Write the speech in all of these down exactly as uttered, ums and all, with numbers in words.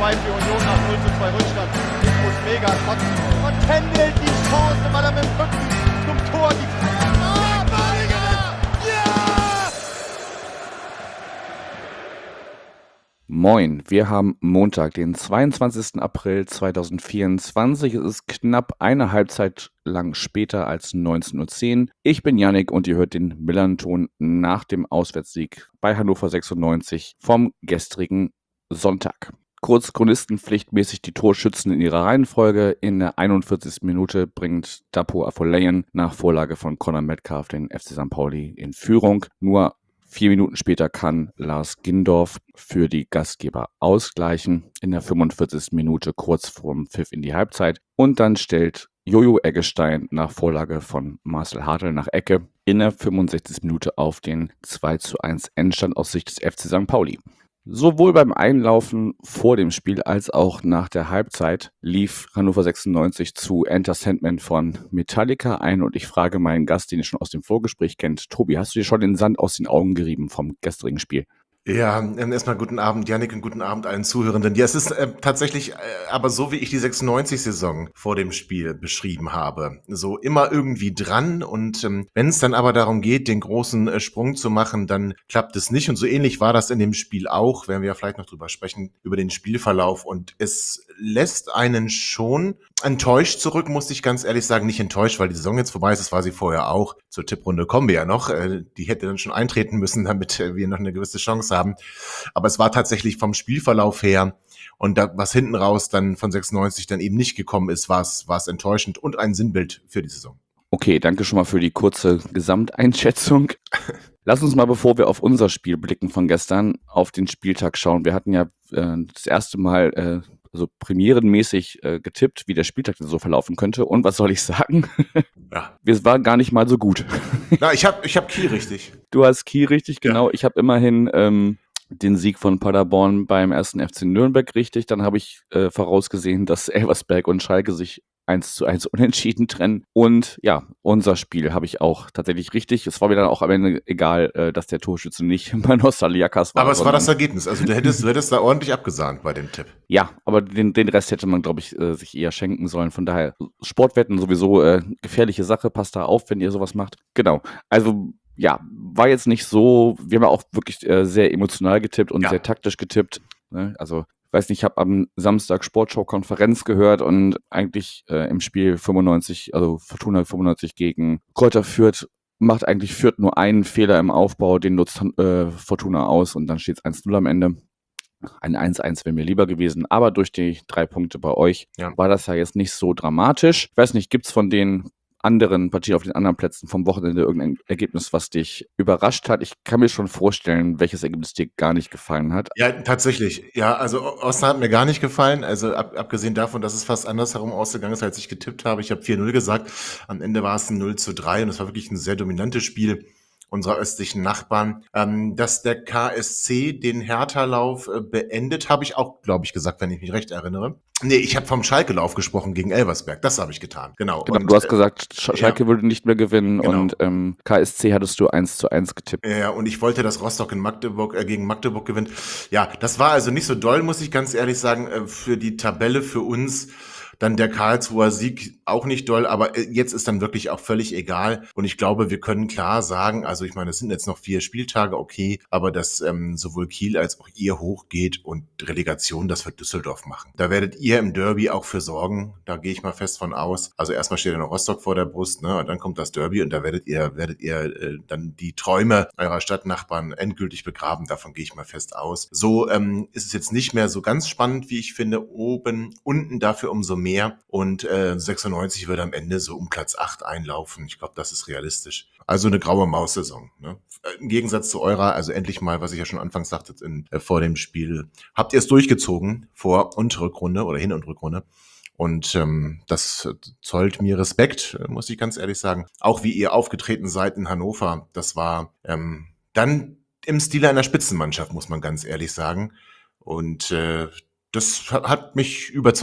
zwei für Union nach null zu zwei Rückstand. Nico Mega trotzdem. Und Kendall die Chance, weil er mit dem Rücken zum Tor die Ah, Balinger! Ja! Moin, wir haben Montag, den zweiundzwanzigsten April zweitausendvierundzwanzig. Es ist knapp eine Halbzeit lang später als neunzehn Uhr zehn. Ich bin Yannick und ihr hört den Millern-Ton nach dem Auswärtssieg bei Hannover sechsundneunzig vom gestrigen Sonntag. Kurz chronistenpflichtmäßig die Torschützen in ihrer Reihenfolge. In der einundvierzigsten Minute bringt Dapo Afolayan nach Vorlage von Conor Metcalf den F C Sankt Pauli in Führung. Nur Vier Minuten später kann Lars Gindorf für die Gastgeber ausgleichen. In der fünfundvierzigsten Minute kurz vorm Pfiff in die Halbzeit. Und dann stellt Jojo Eggestein nach Vorlage von Marcel Hartl nach Ecke in der fünfundsechzigsten Minute auf den zwei zu eins Endstand aus Sicht des F C Sankt Pauli. Sowohl beim Einlaufen vor dem Spiel als auch nach der Halbzeit lief Hannover sechsundneunzig zu Enter Sandman von Metallica ein und ich frage meinen Gast, den ihr schon aus dem Vorgespräch kennt, Tobi, hast du dir schon den Sand aus den Augen gerieben vom gestrigen Spiel? Ja, ähm, erstmal guten Abend, Yannick, und guten Abend allen Zuhörenden. Ja, es ist äh, tatsächlich äh, aber so, wie ich die sechsundneunzig-Saison vor dem Spiel beschrieben habe. So immer irgendwie dran und ähm, wenn es dann aber darum geht, den großen äh, Sprung zu machen, dann klappt es nicht. Und so ähnlich war das in dem Spiel auch, werden wir ja vielleicht noch drüber sprechen, über den Spielverlauf. Und es lässt einen schon enttäuscht zurück, muss ich ganz ehrlich sagen. Nicht enttäuscht, weil die Saison jetzt vorbei ist, das war sie vorher auch. Zur Tipprunde kommen wir ja noch. Äh, die hätte dann schon eintreten müssen, damit äh, wir noch eine gewisse Chance haben. Aber es war tatsächlich vom Spielverlauf her und da, was hinten raus dann von sechsundneunzig dann eben nicht gekommen ist, war es war es enttäuschend und ein Sinnbild für die Saison. Okay, danke schon mal für die kurze Gesamteinschätzung. Lass uns mal, bevor wir auf unser Spiel blicken von gestern, auf den Spieltag schauen. Wir hatten ja äh, das erste Mal äh, also premierenmäßig äh, getippt, wie der Spieltag denn so verlaufen könnte. Und was soll ich sagen? Ja. Wir waren gar nicht mal so gut. Na, ich habe ich hab Kiel richtig. Du hast Kiel richtig, genau. Ja. Ich habe immerhin ähm, den Sieg von Paderborn beim ersten F C Nürnberg richtig. Dann habe ich äh, vorausgesehen, dass Elversberg und Schalke sich eins zu eins unentschieden trennen. Und ja, unser Spiel habe ich auch tatsächlich richtig. Es war mir dann auch am Ende egal, äh, dass der Torschütze nicht Manos Saliakas war. Aber es war das Ergebnis. Also du hättest, du hättest da ordentlich abgesahnt bei dem Tipp. Ja, aber den, den Rest hätte man, glaube ich, äh, sich eher schenken sollen. Von daher, Sportwetten sowieso äh, gefährliche Sache. Passt da auf, wenn ihr sowas macht. Genau. Also ja, war jetzt nicht so, wir haben ja auch wirklich äh, sehr emotional getippt und Ja. sehr taktisch getippt. Ne? Also weiß nicht, ich habe am Samstag Sportschau-Konferenz gehört und eigentlich äh, im Spiel fünfundneunzig, also Fortuna fünfundneunzig gegen Kräuter Fürth, macht eigentlich Fürth nur einen Fehler im Aufbau, den nutzt äh, Fortuna aus und dann steht es eins zu null am Ende. Ein eins eins wäre mir lieber gewesen, aber durch die drei Punkte bei euch Ja. war das ja jetzt nicht so dramatisch. Ich weiß nicht, gibt's von den anderen Partien auf den anderen Plätzen vom Wochenende irgendein Ergebnis, was dich überrascht hat? Ich kann mir schon vorstellen, welches Ergebnis dir gar nicht gefallen hat. Ja, tatsächlich. Ja, also O- Osnabrück hat mir gar nicht gefallen. Also ab, abgesehen davon, dass es fast andersherum ausgegangen ist, als ich getippt habe. Ich habe vier null gesagt. Am Ende war es ein null zu drei und es war wirklich ein sehr dominantes Spiel unserer östlichen Nachbarn. Ähm, dass der K S C den Hertha-Lauf äh, beendet, habe ich auch, glaube ich, gesagt, wenn ich mich recht erinnere. Nee, ich habe vom Schalke-Lauf gesprochen gegen Elversberg. Das habe ich getan. Genau. Genau, Und, du hast äh, gesagt, Sch- Schalke ja. würde nicht mehr gewinnen Genau. und ähm, K S C hattest du eins zu eins getippt. Ja, und ich wollte, dass Rostock in Magdeburg äh, gegen Magdeburg gewinnt. Ja, das war also nicht so doll, muss ich ganz ehrlich sagen, äh, für die Tabelle für uns. Dann der Karlsruher Sieg auch nicht doll, aber äh, jetzt ist dann wirklich auch völlig egal. Und ich glaube, wir können klar sagen, also ich meine, es sind jetzt noch vier Spieltage, okay, aber dass ähm, sowohl Kiel als auch ihr hochgeht und Relegation, das wird Düsseldorf machen. Da werdet ihr im Derby auch für sorgen, da gehe ich mal fest von aus. Also erstmal steht ja noch Rostock vor der Brust, ne, und dann kommt das Derby und da werdet ihr, werdet ihr äh, dann die Träume eurer Stadtnachbarn endgültig begraben, davon gehe ich mal fest aus. So ähm, ist es jetzt nicht mehr so ganz spannend, wie ich finde, oben, unten dafür umso mehr. mehr und äh, sechsundneunzig wird am Ende so um Platz acht einlaufen. Ich glaube, das ist realistisch. Also eine graue Maus-Saison. Ne? Im Gegensatz zu eurer, also endlich mal, was ich ja schon anfangs sagte in, äh, vor dem Spiel, habt ihr es durchgezogen vor und Rückrunde oder Hin- und Rückrunde. Und ähm, das zollt mir Respekt, muss ich ganz ehrlich sagen. Auch wie ihr aufgetreten seid in Hannover, das war ähm, dann im Stil einer Spitzenmannschaft, muss man ganz ehrlich sagen. Und äh, das hat mich überzeugt.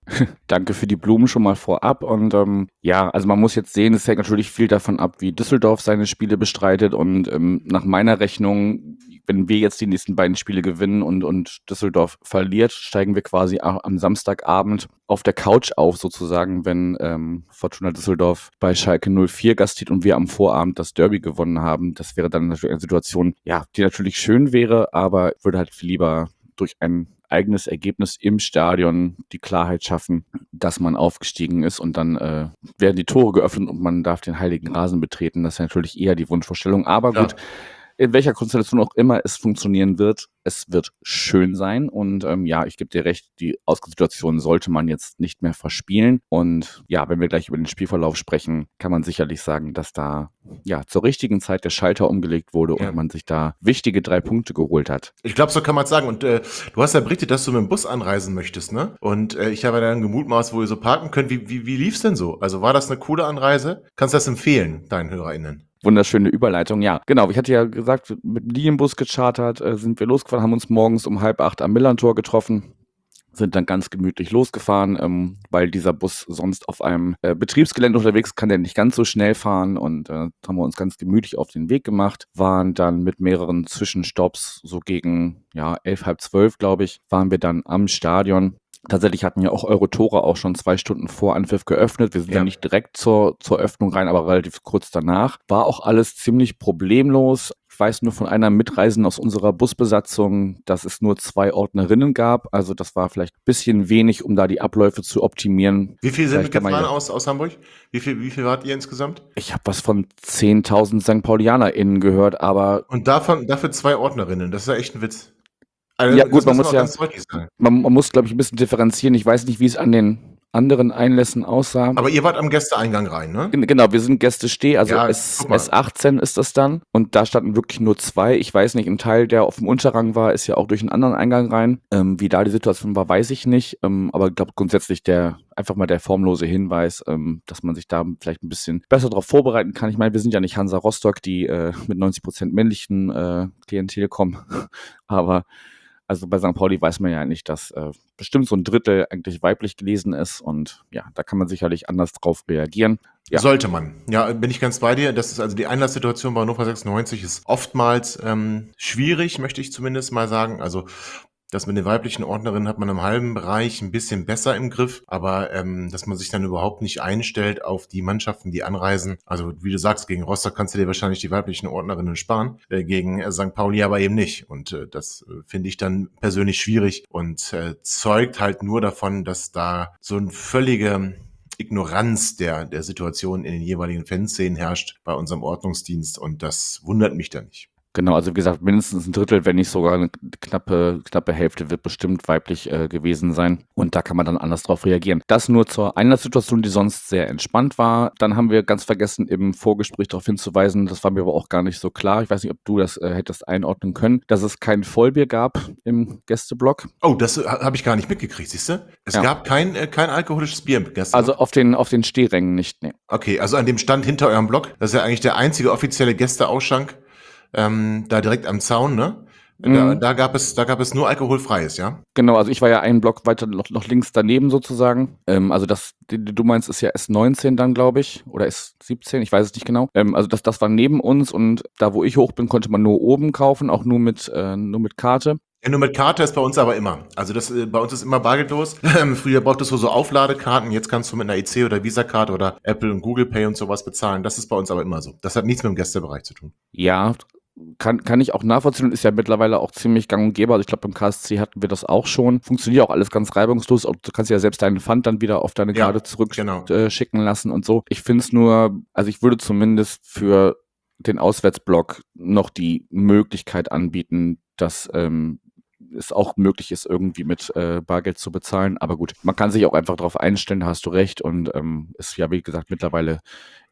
Danke für die Blumen schon mal vorab. Und ähm, ja, also man muss jetzt sehen, es hängt natürlich viel davon ab, wie Düsseldorf seine Spiele bestreitet. Und ähm, nach meiner Rechnung, wenn wir jetzt die nächsten beiden Spiele gewinnen und, und Düsseldorf verliert, steigen wir quasi a- am Samstagabend auf der Couch auf, sozusagen, wenn ähm, Fortuna Düsseldorf bei Schalke null vier gastiert und wir am Vorabend das Derby gewonnen haben. Das wäre dann natürlich eine Situation, ja, die natürlich schön wäre, aber ich würde halt viel lieber durch ein eigenes Ergebnis im Stadion die Klarheit schaffen, dass man aufgestiegen ist und dann äh, werden die Tore geöffnet und man darf den heiligen Rasen betreten. Das ist natürlich eher die Wunschvorstellung. Aber Klar. gut, in welcher Konstellation auch immer es funktionieren wird, es wird schön sein. Und ähm, ja, ich gebe dir recht, die Ausgangssituation sollte man jetzt nicht mehr verspielen. Und ja, wenn wir gleich über den Spielverlauf sprechen, kann man sicherlich sagen, dass da ja zur richtigen Zeit der Schalter umgelegt wurde Ja. und man sich da wichtige drei Punkte geholt hat. Ich glaube, so kann man es sagen. Und äh, du hast ja berichtet, dass du mit dem Bus anreisen möchtest, ne? Und äh, ich habe ja dann gemutmaßt, wo ihr so parken könnt. Wie, wie, wie lief's denn so? Also war das eine coole Anreise? Kannst du das empfehlen, deinen HörerInnen? Wunderschöne Überleitung, ja. Genau, ich hatte ja gesagt, mit dem Linienbus gechartert, äh, sind wir losgefahren, haben uns morgens um halb acht am Millantor getroffen, sind dann ganz gemütlich losgefahren, ähm, weil dieser Bus sonst auf einem äh, Betriebsgelände unterwegs kann der nicht ganz so schnell fahren und äh, haben wir uns ganz gemütlich auf den Weg gemacht, waren dann mit mehreren Zwischenstopps, so gegen ja elf, halb zwölf, glaube ich, waren wir dann am Stadion. Tatsächlich hatten ja auch eure Tore auch schon zwei Stunden vor Anpfiff geöffnet. Wir sind ja Ja. nicht direkt zur, zur Öffnung rein, aber relativ kurz danach. War auch alles ziemlich problemlos. Ich weiß nur von einer Mitreisenden aus unserer Busbesatzung, dass es nur zwei Ordnerinnen gab. Also das war vielleicht ein bisschen wenig, um da die Abläufe zu optimieren. Wie viel sind Vielleicht kann man gefahren ja- aus, aus Hamburg? Wie viel, wie viel wart ihr insgesamt? Ich habe was von zehntausend Sankt PaulianerInnen gehört, aber Und davon, dafür zwei Ordnerinnen. Das ist ja echt ein Witz. Also, Ja, gut, das man muss muss auch ja- ganz deutlich sagen. man, man muss, glaube ich, ein bisschen differenzieren. Ich weiß nicht, wie es an den anderen Einlässen aussah. Aber ihr wart am Gästeeingang rein, ne? Gen- Genau, wir sind Gäste steh, also Ja, S, guck mal. S achtzehn ist das dann und da standen wirklich nur zwei. Ich weiß nicht, ein Teil, der auf dem Unterrang war, ist ja auch durch einen anderen Eingang rein. Ähm, wie da die Situation war, weiß ich nicht. Ähm, aber ich glaube grundsätzlich der einfach mal der formlose Hinweis, ähm, dass man sich da vielleicht ein bisschen besser darauf vorbereiten kann. Ich meine, wir sind ja nicht Hansa Rostock, die äh, mit neunzig Prozent männlichen äh, Klientel kommen, aber also bei Sankt Pauli weiß man ja eigentlich, dass äh, bestimmt so ein Drittel eigentlich weiblich gelesen ist und ja, da kann man sicherlich anders drauf reagieren. Ja. Sollte man. Ja, bin ich ganz bei dir. Das ist also die Einlasssituation bei Hannover sechsundneunzig ist oftmals ähm, schwierig, möchte ich zumindest mal sagen. Also das mit den weiblichen Ordnerinnen hat man im halben Bereich ein bisschen besser im Griff, aber ähm, dass man sich dann überhaupt nicht einstellt auf die Mannschaften, die anreisen. Also wie du sagst, gegen Rostock kannst du dir wahrscheinlich die weiblichen Ordnerinnen sparen, äh, gegen äh, Sankt Pauli aber eben nicht. Und äh, das äh, finde ich dann persönlich schwierig und äh, zeugt halt nur davon, dass da so ein völlige Ignoranz der, der Situation in den jeweiligen Fanszenen herrscht bei unserem Ordnungsdienst und das wundert mich da nicht. Genau, also wie gesagt, mindestens ein Drittel, wenn nicht sogar eine knappe, knappe Hälfte wird bestimmt weiblich äh, gewesen sein. Und da kann man dann anders drauf reagieren. Das nur zur Einlasssituation, die sonst sehr entspannt war. Dann haben wir ganz vergessen, im Vorgespräch darauf hinzuweisen, das war mir aber auch gar nicht so klar. Ich weiß nicht, ob du das äh, hättest einordnen können, dass es kein Vollbier gab im Gästeblock. Oh, das äh, habe ich gar nicht mitgekriegt, siehst du? Es Ja. gab kein, äh, kein alkoholisches Bier gestern. Also auf den, auf den Stehrängen nicht, nee. okay, also an dem Stand hinter eurem Block, das ist ja eigentlich der einzige offizielle Gästeausschank, ähm, da direkt am Zaun, ne? Da, Mhm. da gab es, da gab es nur alkoholfreies, ja? Genau, also ich war ja einen Block weiter noch, noch links daneben sozusagen. Ähm, also das, die, die du meinst, ist ja S neunzehn dann, glaube ich, oder S siebzehn, ich weiß es nicht genau. Ähm, also das, das war neben uns und da, wo ich hoch bin, konnte man nur oben kaufen, auch nur mit, äh, nur mit Karte. Ja, nur mit Karte ist bei uns aber immer. Also das äh, bei uns ist immer bargeldlos. Früher brauchtest du so Aufladekarten, jetzt kannst du mit einer E C oder Visa-Karte oder Apple und Google Pay und sowas bezahlen. Das ist bei uns aber immer so. Das hat nichts mit dem Gästebereich zu tun. Ja, kann, kann ich auch nachvollziehen und ist ja mittlerweile auch ziemlich gang und gäbe. Also ich glaube, beim K S C hatten wir das auch schon. Funktioniert auch alles ganz reibungslos. Auch du kannst ja selbst deinen Pfand dann wieder auf deine Ja, Karte zurückschicken genau. äh, schicken lassen und so. Ich finde es nur, also ich würde zumindest für den Auswärtsblock noch die Möglichkeit anbieten, dass ähm, es auch möglich ist, irgendwie mit äh, Bargeld zu bezahlen. Aber gut, man kann sich auch einfach darauf einstellen, da hast du recht. Und ähm, ist ja, wie gesagt, mittlerweile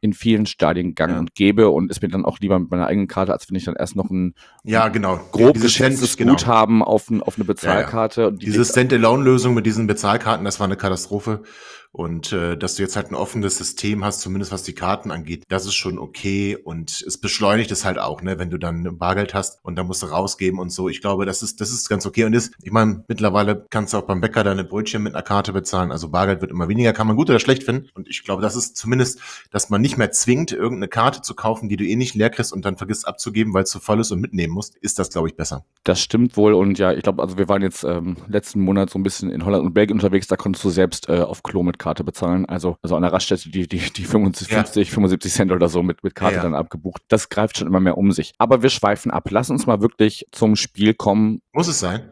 in vielen Stadien gang Ja. und gäbe und ist mir dann auch lieber mit meiner eigenen Karte, als wenn ich dann erst noch ein Ja, genau. grob Dieses geschätztes Cent- genau. Guthaben auf, ein, auf eine Bezahlkarte. Und die Diese liegt- Stand-Alone-Lösung mit diesen Bezahlkarten, das war eine Katastrophe. Und äh, dass du jetzt halt ein offenes System hast, zumindest was die Karten angeht, das ist schon okay. Und es beschleunigt es halt auch, ne, wenn du dann Bargeld hast und dann musst du rausgeben und so. Ich glaube, das ist das ist ganz okay. Und ist, ich meine, mittlerweile kannst du auch beim Bäcker deine Brötchen mit einer Karte bezahlen. Also Bargeld wird immer weniger, kann man gut oder schlecht finden. Und ich glaube, das ist zumindest, dass man nicht mehr zwingt, irgendeine Karte zu kaufen, die du eh nicht leer kriegst und dann vergisst abzugeben, weil es zu voll ist und mitnehmen musst, ist das, glaube ich, besser. Das stimmt wohl und ja, ich glaube, also wir waren jetzt ähm, letzten Monat so ein bisschen in Holland und Belgien unterwegs, da konntest du selbst äh, auf Klo mit Karte bezahlen, also, also an der Raststätte die, die, die fünfundsiebzig, Ja. fünfundsiebzig Cent oder so mit, mit Karte Ja, ja. dann abgebucht. Das greift schon immer mehr um sich. Aber wir schweifen ab. Lass uns mal wirklich zum Spiel kommen. Muss es sein?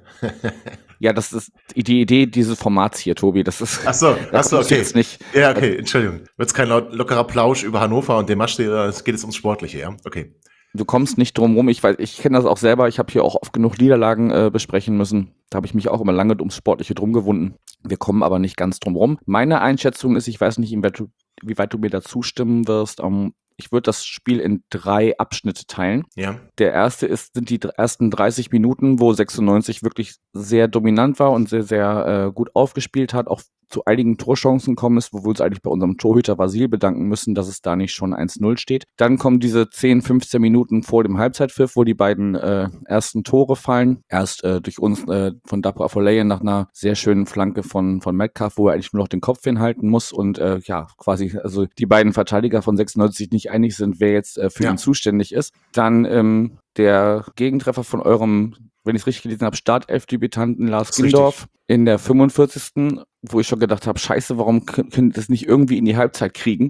Ja, das ist die Idee dieses Formats hier, Tobi. Das ist. Ach so, da ach so, kommst du okay. jetzt nicht. Ja, okay, Entschuldigung. Wird's kein laut- lockerer Plausch über Hannover und den Maschsee, es geht jetzt ums Sportliche, ja? Okay. Du kommst nicht drum rum. Ich weiß, ich kenne das auch selber. Ich habe hier auch oft genug Niederlagen äh, besprechen müssen. Da habe ich mich auch immer lange ums Sportliche drum gewunden. Wir kommen aber nicht ganz drum rum. Meine Einschätzung ist, ich weiß nicht, inwieweit du, wie weit du mir da zustimmen wirst. Ähm, ich würde das Spiel in drei Abschnitte teilen. Ja. Der erste ist, sind die dr- ersten dreißig Minuten, wo sechsundneunzig wirklich sehr dominant war und sehr, sehr äh, gut aufgespielt hat, auch zu einigen Torchancen gekommen ist, wo wir uns eigentlich bei unserem Torhüter Vasil bedanken müssen, dass es da nicht schon eins null steht. Dann kommen diese zehn, fünfzehn Minuten vor dem Halbzeitpfiff, wo die beiden äh, ersten Tore fallen. Erst äh, durch uns äh, von Dapo Afolayan nach einer sehr schönen Flanke von, von Metcalf, wo er eigentlich nur noch den Kopf hinhalten muss und äh, ja, quasi, also die beiden Verteidiger von sechsundneunzig nicht einig sind, wer jetzt äh, für Ja. ihn zuständig ist. Dann ähm, der Gegentreffer von eurem, wenn ich es richtig gelesen habe, Startelf-Debütanten Lars Das ist richtig. Gindorf in der fünfundvierzigsten wo ich schon gedacht habe, scheiße, warum können können das nicht irgendwie in die Halbzeit kriegen?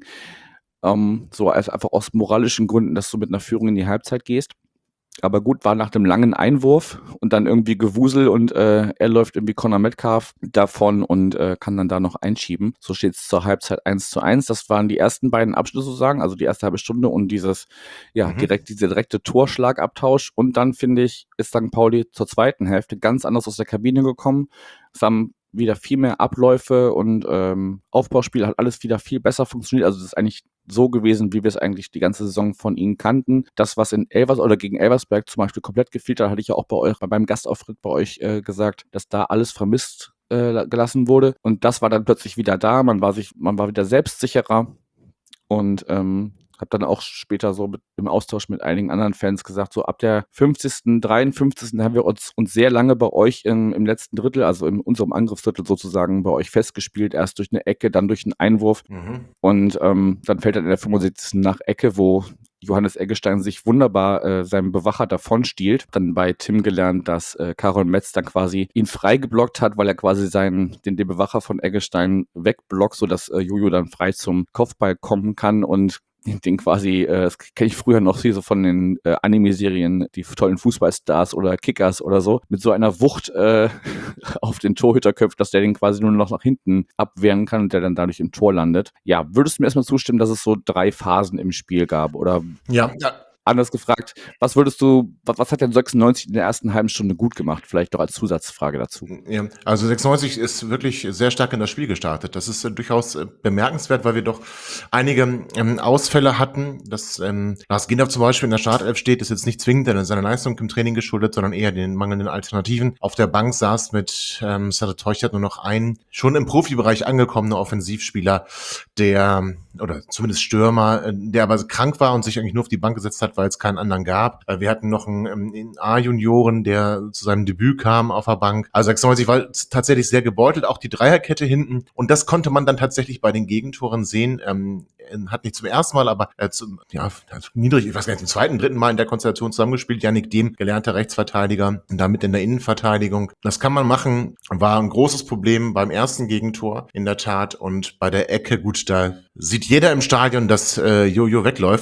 Ähm, so als einfach aus moralischen Gründen, dass du mit einer Führung in die Halbzeit gehst. Aber gut, war nach dem langen Einwurf und dann irgendwie Gewusel und äh, er läuft irgendwie Conor Metcalf davon und äh, kann dann da noch einschieben. So steht es zur Halbzeit eins zu eins. Das waren die ersten beiden Abschnitte sozusagen, also die erste halbe Stunde und dieses, ja, Mhm. direkt, dieser direkte Torschlagabtausch. Und dann, finde ich, ist Sankt Pauli zur zweiten Hälfte ganz anders aus der Kabine gekommen. Es haben wieder viel mehr Abläufe und ähm, Aufbauspiel hat alles wieder viel besser funktioniert. Also das ist eigentlich so gewesen, wie wir es eigentlich die ganze Saison von ihnen kannten. Das, was in Elvers oder gegen Elversberg zum Beispiel komplett gefehlt hat, hatte ich ja auch bei euch, beim Gastauftritt bei euch äh, gesagt, dass da alles vermisst äh, gelassen wurde. Und das war dann plötzlich wieder da. Man war sich, man war wieder selbstsicherer und ähm, habe dann auch später so mit, im Austausch mit einigen anderen Fans gesagt, so ab der fünfzigsten, dreiundfünfzigsten haben wir uns, uns sehr lange bei euch im, im letzten Drittel, also in unserem Angriffsdrittel sozusagen bei euch festgespielt. Erst durch eine Ecke, dann durch einen Einwurf Mhm. und ähm, dann fällt dann in der fünfundsiebzigsten nach Ecke, wo Johannes Eggestein sich wunderbar äh, seinem Bewacher davonstiehlt. Dann bei Tim gelernt, dass äh, Karol Metz dann quasi ihn frei geblockt hat, weil er quasi seinen, den, den Bewacher von Eggestein wegblockt, sodass äh, Jojo dann frei zum Kopfball kommen kann und den quasi, äh, das kenne ich früher noch hier so von den äh, Anime-Serien, die tollen Fußballstars oder Kickers oder so, mit so einer Wucht äh, auf den Torhüter köpft, dass der den quasi nur noch nach hinten abwehren kann und der dann dadurch im Tor landet. Ja, würdest du mir erstmal zustimmen, dass es so drei Phasen im Spiel gab? Oder Ja, ja, anders gefragt, was würdest du, was, was hat denn sechsundneunzig in der ersten halben Stunde gut gemacht? Vielleicht doch als Zusatzfrage dazu. Ja, also sechsundneunzig ist wirklich sehr stark in das Spiel gestartet. Das ist äh, durchaus äh, bemerkenswert, weil wir doch einige ähm, Ausfälle hatten. Dass ähm, Lars Gindorf zum Beispiel in der Startelf steht, ist jetzt nicht zwingend an seiner Leistung im Training geschuldet, sondern eher den mangelnden Alternativen. Auf der Bank saß mit ähm, Sade Teuchert nur noch ein schon im Profibereich angekommener Offensivspieler, der oder zumindest Stürmer, äh, der aber krank war und sich eigentlich nur auf die Bank gesetzt hat, weil es keinen anderen gab. Äh, wir hatten noch einen, ähm, einen A-Junioren, der zu seinem Debüt kam auf der Bank. Also sechsundneunzig war tatsächlich sehr gebeutelt, auch die Dreierkette hinten. Und das konnte man dann tatsächlich bei den Gegentoren sehen. Ähm, hat nicht zum ersten Mal, aber äh, zum, ja, niedrig, ich weiß gar nicht, zum zweiten, dritten Mal in der Konstellation zusammengespielt. Yannick Dehm, gelernter Rechtsverteidiger, und damit in der Innenverteidigung. Das kann man machen, war ein großes Problem beim ersten Gegentor in der Tat. Und bei der Ecke, gut, da sieht jeder im Stadion, dass äh, Jojo wegläuft und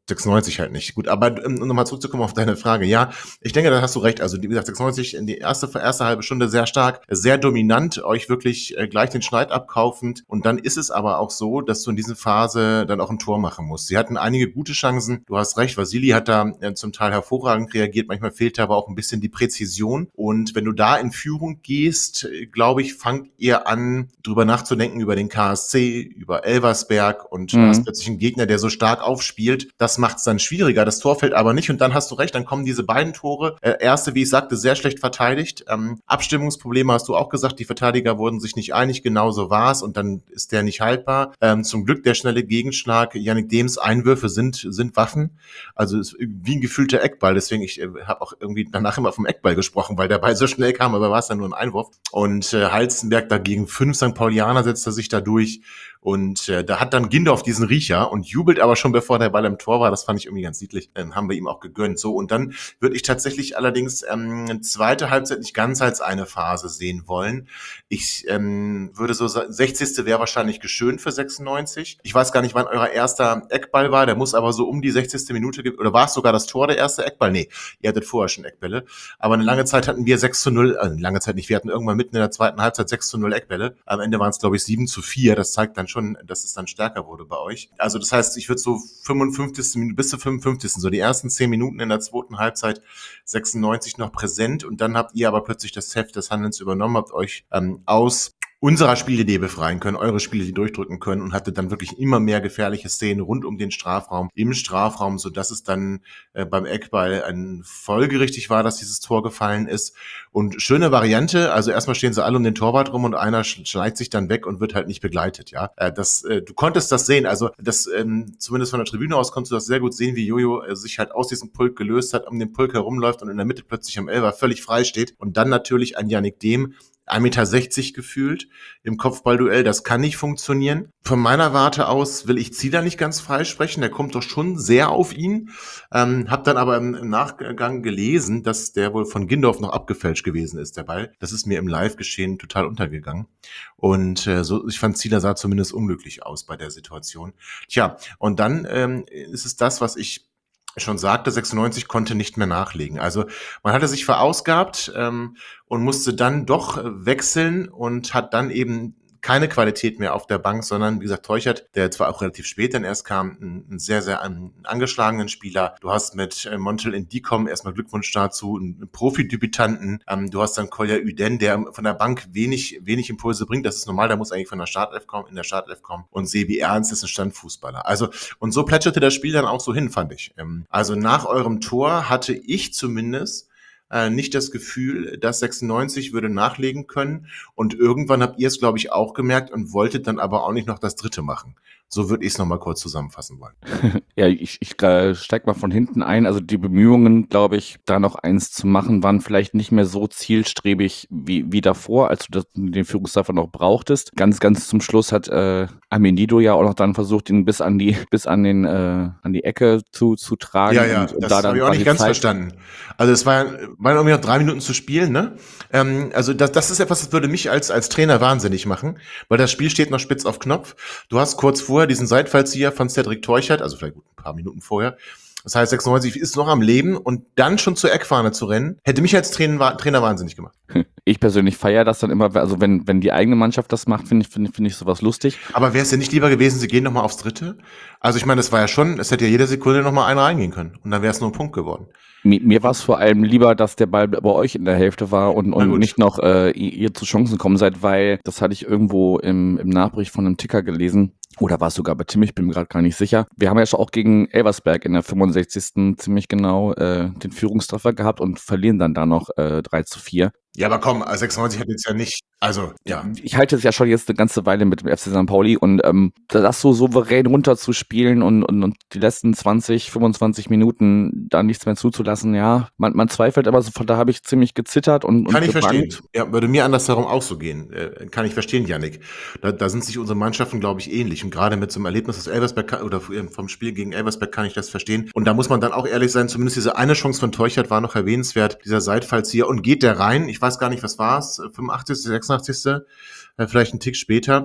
sechsundneunzig halt nicht. Gut, aber um nochmal zurückzukommen auf deine Frage. Ja, ich denke, da hast du recht. Also wie gesagt, sechsundneunzig in die erste, erste halbe Stunde sehr stark, sehr dominant, euch wirklich äh, gleich den Schneid abkaufend. Und dann ist es aber auch so, dass du in dieser Phase dann auch ein Tor machen musst. Sie hatten einige gute Chancen. Du hast recht, Vasili hat da äh, zum Teil hervorragend reagiert. Manchmal fehlt da aber auch ein bisschen die Präzision. Und wenn du da in Führung gehst, äh, glaube ich, fangt ihr an, drüber nachzudenken über den K S C, über Elversberg und Mhm. du hast plötzlich einen Gegner, der so stark aufspielt. Das macht es dann schwieriger. Das Tor fällt aber nicht und dann hast du recht, dann kommen diese beiden Tore. Äh, erste, wie ich sagte, sehr schlecht verteidigt. Ähm, Abstimmungsprobleme hast du auch gesagt, die Verteidiger wurden sich nicht einig, genauso war es und dann ist der nicht haltbar. Ähm, zum Glück der schnelle Gegenschlag. Yannick Dehms Einwürfe sind, sind Waffen. Also ist wie ein gefühlter Eckball. Deswegen, ich äh, habe auch irgendwie danach immer vom Eckball gesprochen, weil der Ball so schnell kam, aber war es dann nur ein Einwurf. Und äh, Halstenberg dagegen fünf Sankt Paulianer setzt er sich da durch. Und äh, da hat dann Gindorf diesen Riecher und jubelt aber schon, bevor der Ball im Tor war. Das fand ich irgendwie ganz niedlich. Dann haben wir ihm auch gegönnt. So, und dann würde ich tatsächlich allerdings ähm, zweite Halbzeit nicht ganz als eine Phase sehen wollen. Ich ähm, würde so sagen, sechzigste wäre wahrscheinlich geschönt für sechsundneunzig. Ich weiß gar nicht, wann euer erster Eckball war. Der muss aber so um die sechzigste Minute, ge- oder war es sogar das Tor, der erste Eckball? Nee, ihr hattet vorher schon Eckbälle. Aber eine lange Zeit hatten wir sechs zu null, also lange Zeit nicht, wir hatten irgendwann mitten in der zweiten Halbzeit sechs zu null Eckbälle. Am Ende waren es, glaube ich, sieben zu vier. Das zeigt dann schon, dass es dann stärker wurde bei euch. Also das heißt, ich würde so fünfundfünfzigste Minute bis zur fünfundfünfzigsten so die ersten zehn Minuten in der zweiten Halbzeit sechsundneunzig noch präsent und dann habt ihr aber plötzlich das Heft des Handelns übernommen, habt euch ähm, aus unserer Spielidee befreien können, eure Spielidee durchdrücken können und hatte dann wirklich immer mehr gefährliche Szenen rund um den Strafraum, im Strafraum, so dass es dann äh, beim Eckball ein folgerichtig war, dass dieses Tor gefallen ist. Und schöne Variante, also erstmal stehen sie alle um den Torwart rum und einer schleicht sich dann weg und wird halt nicht begleitet, ja. Äh, das, äh, du konntest das sehen, also das, ähm, zumindest von der Tribüne aus konntest du das sehr gut sehen, wie Jojo äh, sich halt aus diesem Pulk gelöst hat, um den Pulk herumläuft und in der Mitte plötzlich am Elfer völlig frei steht und dann natürlich ein Yannick Dehm, ein Meter sechzig gefühlt im Kopfballduell, das kann nicht funktionieren. Von meiner Warte aus will ich Zieler nicht ganz freisprechen, der kommt doch schon sehr auf ihn. Ähm, hab dann aber im, im Nachgang gelesen, dass der wohl von Gindorf noch abgefälscht gewesen ist, der Ball. Das ist mir im Live-Geschehen total untergegangen. Und äh, so, ich fand, Zieler sah zumindest unglücklich aus bei der Situation. Tja, und dann ähm, ist es das, was ich schon sagte, sechsundneunzig konnte nicht mehr nachlegen. Also man hatte sich verausgabt ähm, und musste dann doch wechseln und hat dann eben keine Qualität mehr auf der Bank, sondern wie gesagt Teuchert, der zwar auch relativ spät dann erst kam, einen sehr, sehr an, angeschlagenen Spieler. Du hast mit äh, Montel Ndikom erstmal Glückwunsch dazu, einen Profidebütanten. Ähm, du hast dann Kolja Üden, der von der Bank wenig wenig Impulse bringt. Das ist normal, der muss eigentlich von der Startelf kommen, in der Startelf kommen. Und Sebi Ernst ist ein Standfußballer. Also und so plätscherte das Spiel dann auch so hin, fand ich. Ähm, also nach eurem Tor hatte ich zumindest nicht das Gefühl, dass sechsundneunzig würde nachlegen können. Und irgendwann habt ihr es, glaube ich, auch gemerkt und wolltet dann aber auch nicht noch das dritte machen. So würde ich es nochmal kurz zusammenfassen wollen. Ja, ich, ich äh, steig mal von hinten ein. Also die Bemühungen, glaube ich, da noch eins zu machen, waren vielleicht nicht mehr so zielstrebig wie, wie davor, als du das, den Führungsdaffer noch brauchtest. Ganz, ganz zum Schluss hat äh, Amenido ja auch noch dann versucht, ihn bis an die, bis an den, äh, an die Ecke zu, zu tragen. Ja, ja, und, und das da dann habe ich auch nicht quasi ganz Zeit- verstanden. Also es war, waren irgendwie noch drei Minuten zu spielen, ne? Ähm, also das, das ist etwas, das würde mich als, als Trainer wahnsinnig machen, weil das Spiel steht noch spitz auf Knopf. Du hast kurz vorher diesen Seitfallzieher von Cedric Teuchert, also vielleicht ein paar Minuten vorher. Das heißt, sechsundneunzig ist noch am Leben und dann schon zur Eckfahne zu rennen, hätte mich als Trainer, Trainer wahnsinnig gemacht. Ich persönlich feiere das dann immer, also wenn, wenn die eigene Mannschaft das macht, finde ich, finde finde ich sowas lustig. Aber wäre es denn nicht lieber gewesen, sie gehen nochmal aufs Dritte? Also ich meine, das war ja schon, es hätte ja jede Sekunde nochmal einer reingehen können und dann wäre es nur ein Punkt geworden. Mir, mir war es vor allem lieber, dass der Ball bei euch in der Hälfte war und, Na und gut. nicht noch äh, ihr, ihr zu Chancen kommen seid, weil das hatte ich irgendwo im, im Nachbericht von einem Ticker gelesen. Oder war es sogar bei Tim, ich bin mir gerade gar nicht sicher. Wir haben ja schon auch gegen Elversberg in der fünfundsechzigsten ziemlich genau äh, den Führungstreffer gehabt und verlieren dann da noch äh, drei zu vier. Ja, aber komm, sechsundneunzig hat jetzt ja nicht, also, ja. Ich halte es ja schon jetzt eine ganze Weile mit dem F C Sankt Pauli und ähm, das so souverän runterzuspielen und, und, und die letzten zwanzig, fünfundzwanzig Minuten da nichts mehr zuzulassen, ja, man, man zweifelt, aber so von da habe ich ziemlich gezittert und, und Kann ich gebangt. verstehen. Ja, würde mir andersherum auch so gehen. Äh, kann ich verstehen, Yannick. Da, da sind sich unsere Mannschaften, glaube ich, ähnlich. Und gerade mit so einem Erlebnis aus Elversberg kann, oder vom Spiel gegen Elversberg kann ich das verstehen. Und da muss man dann auch ehrlich sein, zumindest diese eine Chance von Teuchert war noch erwähnenswert, dieser Seitfallzieher. Und geht der rein? Ich weiß gar nicht, was war es? fünfundachtzigste, sechsundachtzigste Vielleicht ein Tick später.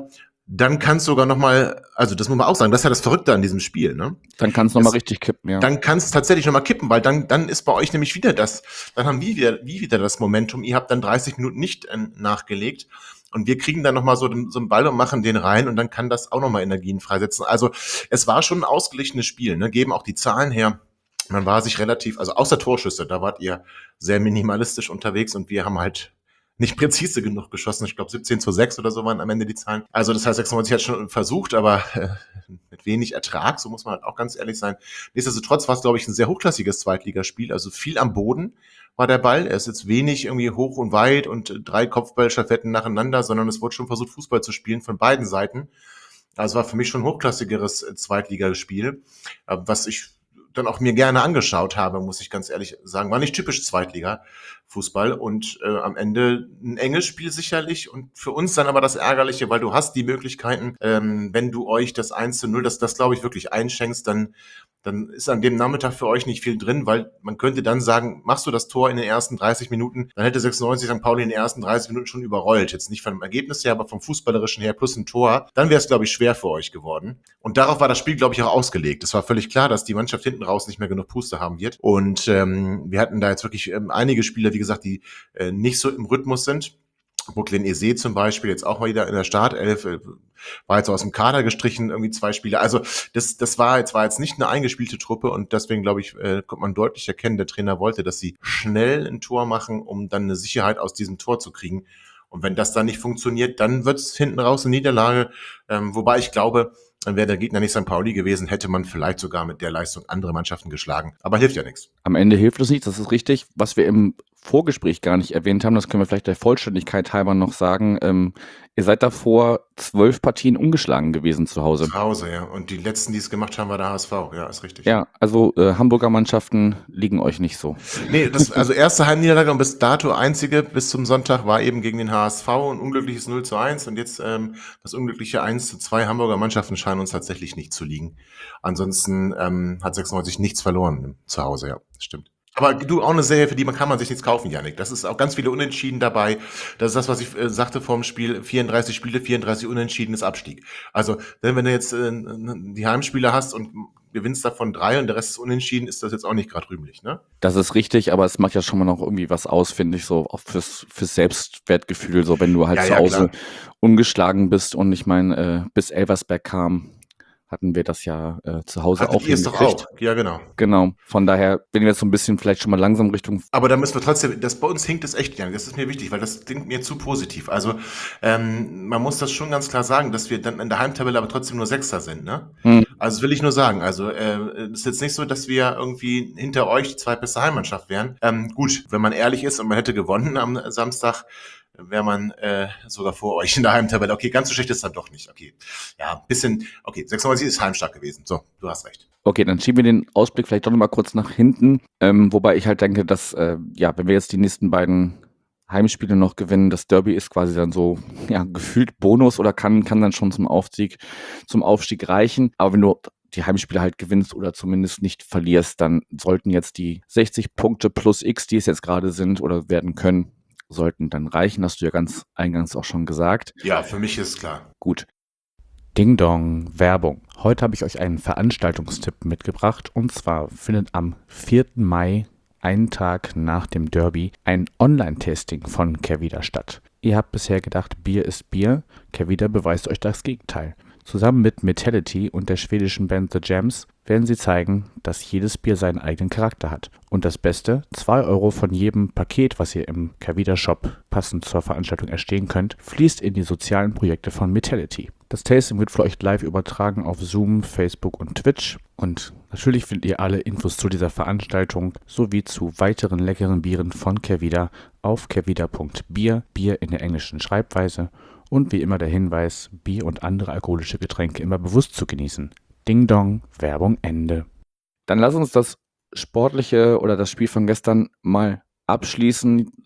dann kann es sogar noch mal, also das muss man auch sagen, das ist ja das Verrückte an diesem Spiel, ne? Dann kann es nochmal richtig kippen, ja. Dann kann es tatsächlich noch mal kippen, weil dann, dann ist bei euch nämlich wieder das, dann haben wir wieder, wie wieder das Momentum, ihr habt dann dreißig Minuten nicht äh, nachgelegt und wir kriegen dann noch mal so, den, so einen Ball und machen den rein und dann kann das auch noch mal Energien freisetzen. Also es war schon ein ausgeglichenes Spiel, ne? Geben auch die Zahlen her. Man war sich relativ, also außer Torschüsse, da wart ihr sehr minimalistisch unterwegs und wir haben halt nicht präzise genug geschossen. Ich glaube, siebzehn zu sechs oder so waren am Ende die Zahlen. Also das heißt, sechsundneunzig hat schon versucht, aber äh, mit wenig Ertrag, so muss man halt auch ganz ehrlich sein. Nichtsdestotrotz war es, glaube ich, ein sehr hochklassiges Zweitligaspiel. Also viel am Boden war der Ball. Er ist jetzt wenig irgendwie hoch und weit und äh, drei Kopfballstaffetten nacheinander, sondern es wurde schon versucht, Fußball zu spielen von beiden Seiten. Also war für mich schon ein hochklassigeres äh, Zweitligaspiel, äh, was ich dann auch mir gerne angeschaut habe, muss ich ganz ehrlich sagen. War nicht typisch Zweitliga-Fußball und äh, am Ende ein enges Spiel sicherlich und für uns dann aber das Ärgerliche, weil du hast die Möglichkeiten, ähm, wenn du euch das eins zu null, das, das glaube ich wirklich einschenkst, dann dann ist an dem Nachmittag für euch nicht viel drin, weil man könnte dann sagen, machst du das Tor in den ersten dreißig Minuten, dann hätte sechsundneunzig Sankt Pauli in den ersten dreißig Minuten schon überrollt. Jetzt nicht vom Ergebnis her, aber vom Fußballerischen her plus ein Tor. Dann wäre es, glaube ich, schwer für euch geworden. Und darauf war das Spiel, glaube ich, auch ausgelegt. Es war völlig klar, dass die Mannschaft hinten raus nicht mehr genug Puste haben wird. Und ähm, wir hatten da jetzt wirklich ähm, einige Spieler, wie gesagt, die äh, nicht so im Rhythmus sind. Brooklyn Eze zum Beispiel, jetzt auch mal wieder in der Startelf, äh, war jetzt aus dem Kader gestrichen, irgendwie zwei Spiele. Also das, das war jetzt, war jetzt nicht eine eingespielte Truppe und deswegen, glaube ich, äh, konnte man deutlich erkennen, der Trainer wollte, dass sie schnell ein Tor machen, um dann eine Sicherheit aus diesem Tor zu kriegen. Und wenn das dann nicht funktioniert, dann wird es hinten raus eine Niederlage. Ähm, wobei ich glaube, dann wäre der Gegner nicht Sankt Pauli gewesen, hätte man vielleicht sogar mit der Leistung andere Mannschaften geschlagen. Aber hilft ja nichts. Am Ende hilft es nicht, das ist richtig. Was wir im Vorgespräch gar nicht erwähnt haben, das können wir vielleicht der Vollständigkeit halber noch sagen. Ähm, ihr seid davor zwölf Partien ungeschlagen gewesen zu Hause. Zu Hause, ja. Und die letzten, die es gemacht haben, war der H S V. Ja, ist richtig. Ja, also äh, Hamburger Mannschaften liegen euch nicht so. Nee, das, also erste Heimniederlage und bis dato einzige bis zum Sonntag war eben gegen den H S V ein unglückliches null zu eins und jetzt ähm, das unglückliche eins zu zwei. Hamburger Mannschaften scheinen uns tatsächlich nicht zu liegen. Ansonsten ähm, hat sechsundneunzig nichts verloren zu Hause, ja, das stimmt. Aber du, auch eine Serie, für die man kann man sich nichts kaufen, Yannick. Das ist auch ganz viele Unentschieden dabei. Das ist das, was ich äh, sagte vorm Spiel. vierunddreißig Spiele, vierunddreißig Unentschieden ist Abstieg. Also, wenn, wenn du jetzt äh, die Heimspiele hast und gewinnst davon drei und der Rest ist unentschieden, ist das jetzt auch nicht gerade rühmlich, ne? Das ist richtig, aber es macht ja schon mal noch irgendwie was aus, finde ich, so auch fürs, fürs Selbstwertgefühl, so wenn du halt Ja, zu ja, Hause klar. ungeschlagen bist und ich meine, äh, bis Elversberg kam, hatten wir das ja äh, zu Hause Hattet auch ihr es doch hingekriegt. auch. Ja, genau. Genau, von daher bin ich jetzt so ein bisschen vielleicht schon mal langsam Richtung. Aber da müssen wir trotzdem, das bei uns hinkt es echt, Jan, das ist mir wichtig, weil das klingt mir zu positiv. Also ähm, man muss das schon ganz klar sagen, dass wir dann in der Heimtabelle aber trotzdem nur Sechster sind, ne? Hm. Also das will ich nur sagen. Also äh, es ist jetzt nicht so, dass wir irgendwie hinter euch die zweitbeste Heimmannschaft wären. Ähm, gut, wenn man ehrlich ist und man hätte gewonnen am Samstag, wäre man äh, sogar vor euch in der Heimtabelle. Okay, ganz so schlecht ist dann doch nicht. Okay, ja, bisschen, okay, sechsundneunzig ist heimstark gewesen. So, du hast recht. Okay, dann schieben wir den Ausblick vielleicht doch noch mal kurz nach hinten, ähm, wobei ich halt denke, dass, äh, ja, wenn wir jetzt die nächsten beiden Heimspiele noch gewinnen, das Derby ist quasi dann so, ja, gefühlt Bonus oder kann, kann dann schon zum Aufstieg, zum Aufstieg reichen. Aber wenn du die Heimspiele halt gewinnst oder zumindest nicht verlierst, dann sollten jetzt die sechzig Punkte plus X, die es jetzt gerade sind oder werden können, sollten dann reichen, hast du ja ganz eingangs auch schon gesagt. Ja, für mich ist klar. Gut. Ding Dong, Werbung. Heute habe ich euch einen Veranstaltungstipp mitgebracht und zwar findet am vierten Mai, einen Tag nach dem Derby, ein Online-Tasting von Kehrwieder statt. Ihr habt bisher gedacht, Bier ist Bier, Kehrwieder beweist euch das Gegenteil. Zusammen mit Metality und der schwedischen Band The Jams werden sie zeigen, dass jedes Bier seinen eigenen Charakter hat. Und das Beste, zwei Euro von jedem Paket, was ihr im Kehrwieder Shop passend zur Veranstaltung erstehen könnt, fließt in die sozialen Projekte von Metality. Das Tasting wird für euch live übertragen auf Zoom, Facebook und Twitch. Und natürlich findet ihr alle Infos zu dieser Veranstaltung sowie zu weiteren leckeren Bieren von Kehrwieder auf kehrwieder punkt bier, Bier in der englischen Schreibweise. Und wie immer der Hinweis, Bier und andere alkoholische Getränke immer bewusst zu genießen. Ding Dong, Werbung Ende. Dann lass uns das Sportliche oder das Spiel von gestern mal abschließen.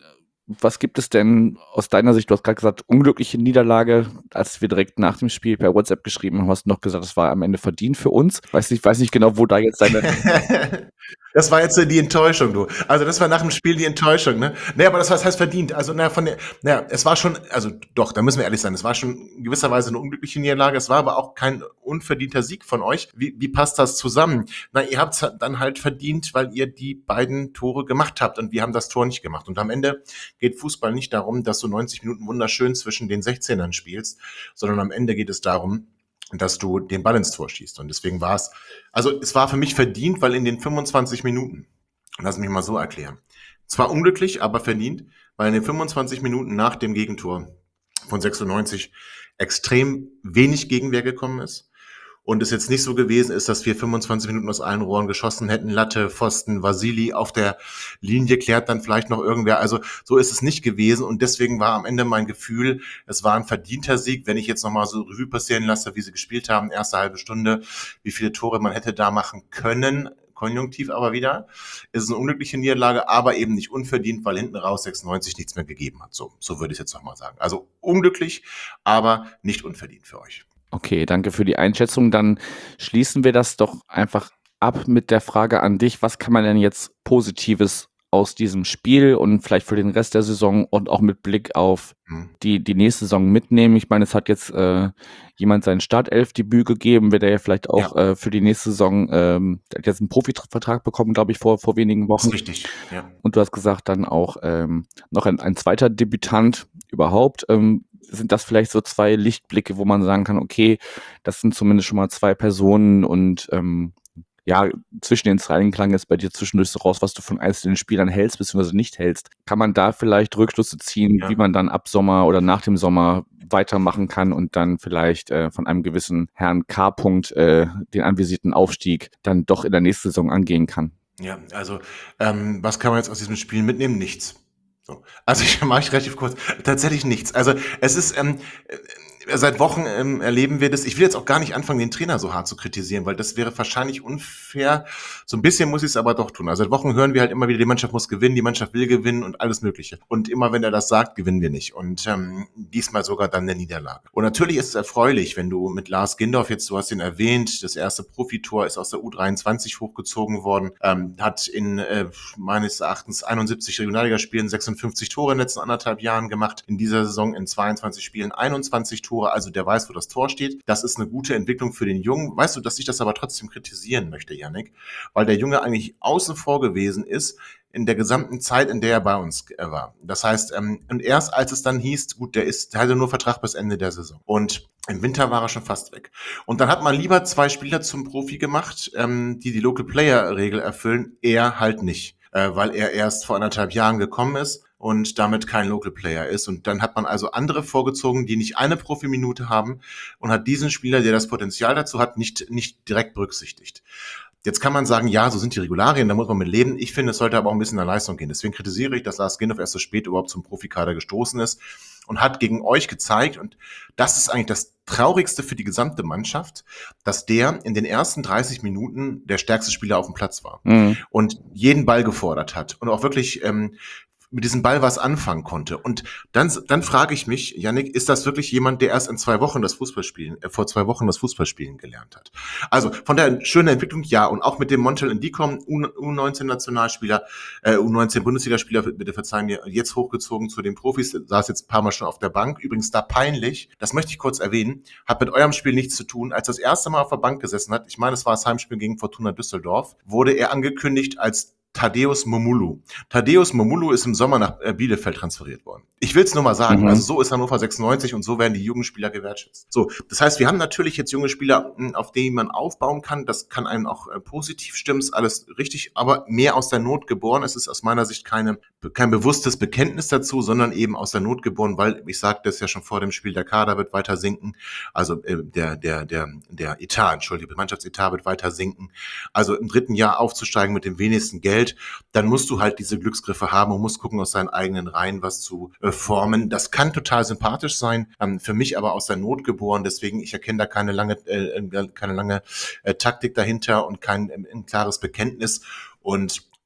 Was gibt es denn aus deiner Sicht, du hast gerade gesagt, unglückliche Niederlage, als wir direkt nach dem Spiel per WhatsApp geschrieben haben, hast du noch gesagt, es war am Ende verdient für uns. Weiß nicht, weiß nicht genau, wo da jetzt deine... Das war jetzt so die Enttäuschung, du. Also das war nach dem Spiel die Enttäuschung, ne? Nee, aber das was heißt verdient. Also na von der, na, es war schon, also doch, da müssen wir ehrlich sein, es war schon in gewisser Weise eine unglückliche Niederlage. Es war aber auch kein unverdienter Sieg von euch. Wie, wie passt das zusammen? Na, ihr habt es dann halt verdient, weil ihr die beiden Tore gemacht habt und wir haben das Tor nicht gemacht. Und am Ende geht Fußball nicht darum, dass du neunzig Minuten wunderschön zwischen den sechzehnern spielst, sondern am Ende geht es darum, dass du den Ball ins Tor schießt. Und deswegen war es, also es war für mich verdient, weil in den fünfundzwanzig Minuten, lass mich mal so erklären, zwar unglücklich, aber verdient, weil in den fünfundzwanzig Minuten nach dem Gegentor von sechsundneunzig extrem wenig Gegenwehr gekommen ist. Und es jetzt nicht so gewesen ist, dass wir fünfundzwanzig Minuten aus allen Rohren geschossen hätten, Latte, Pfosten, Vasili auf der Linie klärt dann vielleicht noch irgendwer. Also so ist es nicht gewesen und deswegen war am Ende mein Gefühl, es war ein verdienter Sieg, wenn ich jetzt nochmal so Revue passieren lasse, wie sie gespielt haben, erste halbe Stunde, wie viele Tore man hätte da machen können, konjunktiv aber wieder. Es ist eine unglückliche Niederlage, aber eben nicht unverdient, weil hinten raus sechsundneunzig nichts mehr gegeben hat. So, so würde ich es jetzt nochmal sagen. Also unglücklich, aber nicht unverdient für euch. Okay, danke für die Einschätzung. Dann schließen wir das doch einfach ab mit der Frage an dich. Was kann man denn jetzt Positives aus diesem Spiel und vielleicht für den Rest der Saison und auch mit Blick auf Hm. die, die nächste Saison mitnehmen? Ich meine, es hat jetzt äh, jemand sein Startelf-Debüt gegeben, wird er ja vielleicht auch Ja. äh, für die nächste Saison, ähm, der hat jetzt einen Profivertrag bekommen, glaube ich, vor, vor wenigen Das Wochen. ist richtig, ja. Und du hast gesagt, dann auch ähm, noch ein, ein zweiter Debütant überhaupt. Ähm, sind das vielleicht so zwei Lichtblicke, wo man sagen kann, okay, das sind zumindest schon mal zwei Personen und ähm, ja, zwischen den Zeilen klang jetzt bei dir zwischendurch so raus, was du von einzelnen Spielern hältst, beziehungsweise nicht hältst. Kann man da vielleicht Rückschlüsse ziehen, Ja. wie man dann ab Sommer oder nach dem Sommer weitermachen kann und dann vielleicht äh, von einem gewissen Herrn K. -Punkt, äh, den anvisierten Aufstieg dann doch in der nächsten Saison angehen kann? Ja, also ähm, was kann man jetzt aus diesem Spiel mitnehmen? Nichts. So. Also ich mache ich relativ kurz. Tatsächlich nichts. Also es ist ähm, äh, seit Wochen ähm, erleben wir das. Ich will jetzt auch gar nicht anfangen, den Trainer so hart zu kritisieren, weil das wäre wahrscheinlich unfair. So ein bisschen muss ich es aber doch tun. Also seit Wochen hören wir halt immer wieder, die Mannschaft muss gewinnen, die Mannschaft will gewinnen und alles Mögliche. Und immer wenn er das sagt, gewinnen wir nicht. Und ähm, diesmal sogar dann eine Niederlage. Und natürlich ist es erfreulich, wenn du mit Lars Gindorf jetzt, du hast ihn erwähnt, das erste Profitor ist aus der U dreiundzwanzig hochgezogen worden, ähm, hat in äh, meines Erachtens einundsiebzig Regionalligaspielen sechsundfünfzig Tore in den letzten anderthalb Jahren gemacht. In dieser Saison in zweiundzwanzig Spielen einundzwanzig Tore. Also der weiß, wo das Tor steht. Das ist eine gute Entwicklung für den Jungen. Weißt du, dass ich das aber trotzdem kritisieren möchte, Yannick? Weil der Junge eigentlich außen vor gewesen ist in der gesamten Zeit, in der er bei uns war. Das heißt, ähm, und erst als es dann hieß, gut, der ist, der hatte nur Vertrag bis Ende der Saison. Und im Winter war er schon fast weg. Und dann hat man lieber zwei Spieler zum Profi gemacht, ähm, die die Local Player Regel erfüllen. Er halt nicht, äh, weil er erst vor anderthalb Jahren gekommen ist und damit kein Local Player ist. Und dann hat man also andere vorgezogen, die nicht eine Profiminute haben und hat diesen Spieler, der das Potenzial dazu hat, nicht, nicht direkt berücksichtigt. Jetzt kann man sagen, ja, so sind die Regularien, da muss man mit leben. Ich finde, es sollte aber auch ein bisschen in der Leistung gehen. Deswegen kritisiere ich, dass Lars Gindorf erst so spät überhaupt zum Profikader gestoßen ist und hat gegen euch gezeigt, und das ist eigentlich das Traurigste für die gesamte Mannschaft, dass der in den ersten dreißig Minuten der stärkste Spieler auf dem Platz war Mhm. und jeden Ball gefordert hat und auch wirklich ähm, mit diesem Ball was anfangen konnte. Und dann, dann frage ich mich, Yannick, ist das wirklich jemand, der erst in zwei Wochen das Fußballspielen, äh, vor zwei Wochen das Fußballspielen gelernt hat? Also von der schönen Entwicklung, ja, und auch mit dem Montel Ndicom, U neunzehn-Nationalspieler, äh, U neunzehn Bundesligaspieler, bitte verzeihen mir, jetzt hochgezogen zu den Profis, saß jetzt ein paar Mal schon auf der Bank. Übrigens da peinlich, das möchte ich kurz erwähnen, hat mit eurem Spiel nichts zu tun. Als das erste Mal auf der Bank gesessen hat, ich meine, es war das Heimspiel gegen Fortuna Düsseldorf, wurde er angekündigt als Tadeusz Momulu. Tadeusz Momulu ist im Sommer nach Bielefeld transferiert worden. Ich will es nur mal sagen, Mhm. also so ist Hannover sechsundneunzig und so werden die jungen Spieler gewertschätzt. So, das heißt, wir haben natürlich jetzt junge Spieler, auf denen man aufbauen kann. Das kann einen auch äh, positiv stimmen, ist alles richtig, aber mehr aus der Not geboren. Es ist aus meiner Sicht keine, kein bewusstes Bekenntnis dazu, sondern eben aus der Not geboren, weil, ich sagte es ja schon vor dem Spiel, der Kader wird weiter sinken. Also äh, der, der, der, der Etat, Entschuldigung, der Mannschaftsetat wird weiter sinken. Also im dritten Jahr aufzusteigen mit dem wenigsten Geld, dann musst du halt diese Glücksgriffe haben und musst gucken, aus deinen eigenen Reihen was zu äh, formen. Das kann total sympathisch sein, ähm, für mich aber aus der Not geboren. Deswegen, ich erkenne da keine lange, äh, keine lange äh, Taktik dahinter und kein äh, ein klares Bekenntnis. Und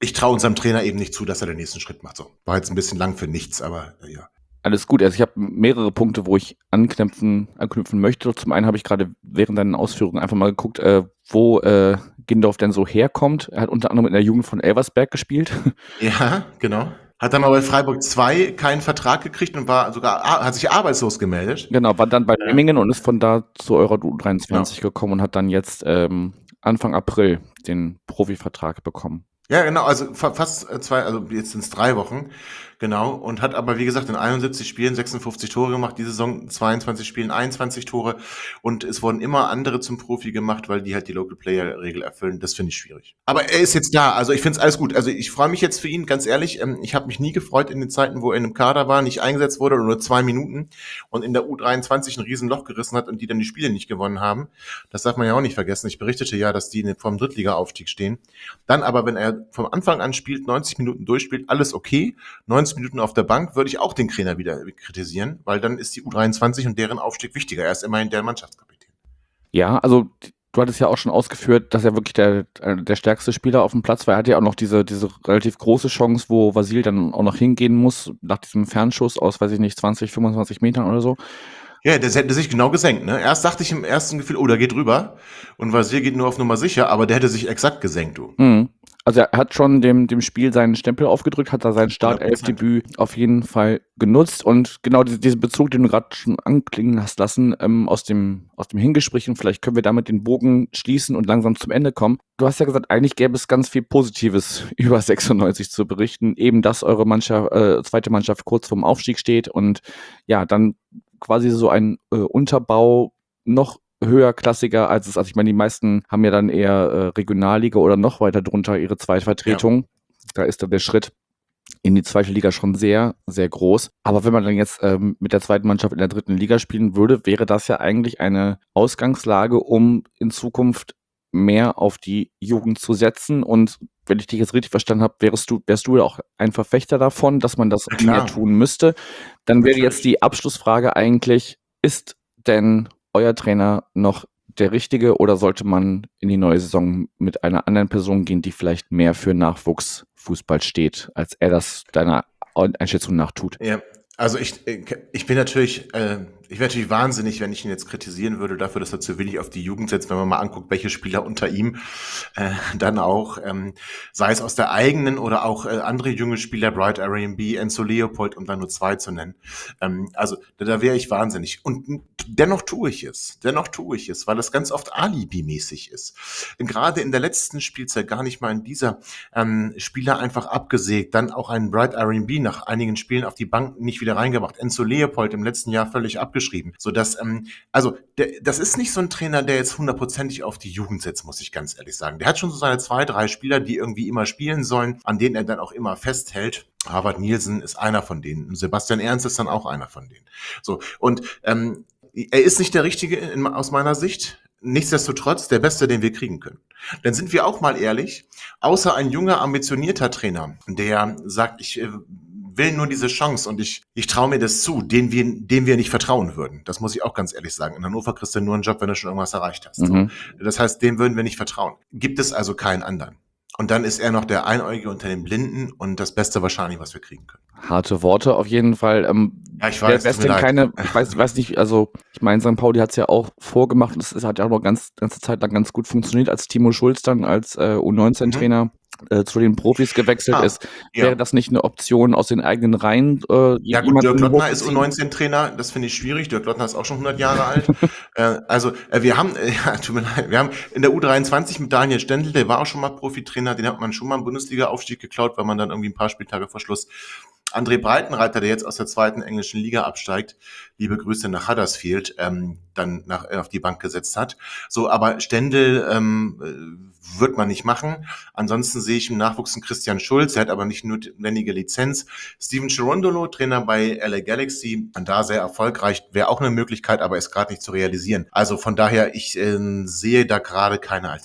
ich traue unserem Trainer eben nicht zu, dass er den nächsten Schritt macht. So, war jetzt ein bisschen lang für nichts, aber äh, ja. Alles gut. Also ich habe mehrere Punkte, wo ich anknüpfen, anknüpfen möchte. Zum einen habe ich gerade während deinen Ausführungen einfach mal geguckt, äh, wo äh, Gindorf denn so herkommt. Er hat unter anderem in der Jugend von Elversberg gespielt. Ja, genau. Hat dann mal bei Freiburg zwei keinen Vertrag gekriegt und war sogar, hat sich arbeitslos gemeldet. Genau, war dann bei Ja. Memmingen und ist von da zu Euro U dreiundzwanzig Genau. gekommen und hat dann jetzt ähm, Anfang April den Profivertrag bekommen. Ja, genau, also fa- fast äh, zwei, also jetzt sind es drei Wochen, genau, und hat aber, wie gesagt, in einundsiebzig Spielen sechsundfünfzig Tore gemacht, diese Saison zweiundzwanzig Spielen, einundzwanzig Tore, und es wurden immer andere zum Profi gemacht, weil die halt die Local Player Regel erfüllen, das finde ich schwierig. Aber er ist jetzt da, also ich finde es alles gut, also ich freue mich jetzt für ihn, ganz ehrlich, ähm, ich habe mich nie gefreut in den Zeiten, wo er in einem Kader war, nicht eingesetzt wurde oder nur zwei Minuten und in der U dreiundzwanzig ein Riesenloch gerissen hat und die dann die Spiele nicht gewonnen haben. Das darf man ja auch nicht vergessen. Ich berichtete ja, dass die vor dem Drittliga-Aufstieg stehen. Dann aber, wenn er vom Anfang an spielt, neunzig Minuten durchspielt, alles okay. neunzig Minuten auf der Bank, würde ich auch den Trainer wieder kritisieren, weil dann ist die U dreiundzwanzig und deren Aufstieg wichtiger. Er ist immerhin der Mannschaftskapitän. Ja, also du hattest ja auch schon ausgeführt, dass er wirklich der, der stärkste Spieler auf dem Platz war. Er hatte ja auch noch diese, diese relativ große Chance, wo Vasil dann auch noch hingehen muss, nach diesem Fernschuss aus, weiß ich nicht, zwanzig, fünfundzwanzig Metern oder so. Ja, das hätte sich genau gesenkt. Ne? Erst dachte ich im ersten Gefühl, oh, der geht rüber. Und Vasil geht nur auf Nummer sicher, aber der hätte sich exakt gesenkt, du. Mhm. Also er hat schon dem, dem Spiel seinen Stempel aufgedrückt, hat da sein Startelfdebüt auf jeden Fall genutzt und genau diese, diesen Bezug, den du gerade schon anklingen hast lassen, ähm, aus dem, aus dem Hingespräch, und vielleicht können wir damit den Bogen schließen und langsam zum Ende kommen. Du hast ja gesagt, eigentlich gäbe es ganz viel Positives über sechsundneunzig zu berichten, eben dass eure Mannschaft, äh, zweite Mannschaft kurz vorm Aufstieg steht und ja, dann quasi so ein äh, Unterbau noch höherklassiger als es, also ich meine, die meisten haben ja dann eher äh, Regionalliga oder noch weiter drunter ihre Zweitvertretung. Ja. Da ist dann der Schritt in die zweite Liga schon sehr, sehr groß. Aber wenn man dann jetzt ähm, mit der zweiten Mannschaft in der dritten Liga spielen würde, wäre das ja eigentlich eine Ausgangslage, um in Zukunft mehr auf die Jugend zu setzen. Und wenn ich dich jetzt richtig verstanden habe, wärst du, wärst du ja auch ein Verfechter davon, dass man das Ja, mehr tun müsste. Dann wäre Natürlich. jetzt die Abschlussfrage eigentlich, ist denn euer Trainer noch der Richtige oder sollte man in die neue Saison mit einer anderen Person gehen, die vielleicht mehr für Nachwuchsfußball steht, als er das deiner Einschätzung nach tut? Ja, also ich, ich bin natürlich, äh, ich wäre natürlich wahnsinnig, wenn ich ihn jetzt kritisieren würde dafür, dass er zu wenig auf die Jugend setzt, wenn man mal anguckt, welche Spieler unter ihm äh, dann auch, ähm, sei es aus der eigenen oder auch äh, andere junge Spieler, Bright R M B, Enzo Leopold, um da nur zwei zu nennen. Ähm, also da, da wäre ich wahnsinnig. Und dennoch tue ich es, dennoch tue ich es, weil es ganz oft Alibi-mäßig ist. Und gerade in der letzten Spielzeit gar nicht mal in dieser ähm, Spieler einfach abgesägt, dann auch einen Bright R M B nach einigen Spielen auf die Bank nicht wieder reingebracht. Enzo Leopold im letzten Jahr völlig abgeschrieben. Sodass, ähm, also, der, das ist nicht so ein Trainer, der jetzt hundertprozentig auf die Jugend setzt, muss ich ganz ehrlich sagen. Der hat schon so seine zwei, drei Spieler, die irgendwie immer spielen sollen, an denen er dann auch immer festhält. Harvard Nielsen ist einer von denen. Sebastian Ernst ist dann auch einer von denen. So, und ähm, er ist nicht der Richtige in, aus meiner Sicht. Nichtsdestotrotz der Beste, den wir kriegen können. Dann sind wir auch mal ehrlich, außer ein junger, ambitionierter Trainer, der sagt, ich äh, will nur diese Chance und ich, ich traue mir das zu, den wir, dem wir nicht vertrauen würden. Das muss ich auch ganz ehrlich sagen. In Hannover kriegst du nur einen Job, wenn du schon irgendwas erreicht hast. Mhm. So. Das heißt, dem würden wir nicht vertrauen. Gibt es also keinen anderen. Und dann ist er noch der Einäugige unter den Blinden und das Beste wahrscheinlich, was wir kriegen können. Harte Worte auf jeden Fall. Ähm, ja, ich weiß, wer, tut mir denn leid. keine, ich weiß, weiß nicht, also ich meine, Sankt Pauli hat es ja auch vorgemacht und es hat ja auch noch ganz ganze Zeit lang ganz gut funktioniert, als Timo Schulz dann als äh, U neunzehn-Trainer mhm. äh, zu den Profis gewechselt ah, ist. Ja. Wäre das nicht eine Option aus den eigenen Reihen? Äh, ja gut, Dirk Lottner ist U neunzehn-Trainer, das finde ich schwierig. Dirk Lottner ist auch schon hundert Jahre alt. äh, also äh, wir haben, äh, ja, tut mir leid, wir haben in der U dreiundzwanzig mit Daniel Stendl, der war auch schon mal Profitrainer, den hat man schon mal im Bundesliga-Aufstieg geklaut, weil man dann irgendwie ein paar Spieltage vor Schluss André Breitenreiter, der jetzt aus der zweiten englischen Liga absteigt, liebe Grüße nach Huddersfield, ähm, dann nach, äh, auf die Bank gesetzt hat. So, aber Stendel ähm, wird man nicht machen. Ansonsten sehe ich im Nachwuchs einen Christian Schulz, er hat aber nicht notwendige Lizenz. Steven Cherundolo, Trainer bei L A Galaxy, da sehr erfolgreich, wäre auch eine Möglichkeit, aber ist gerade nicht zu realisieren. Also von daher, ich äh, sehe da gerade keine Alternative.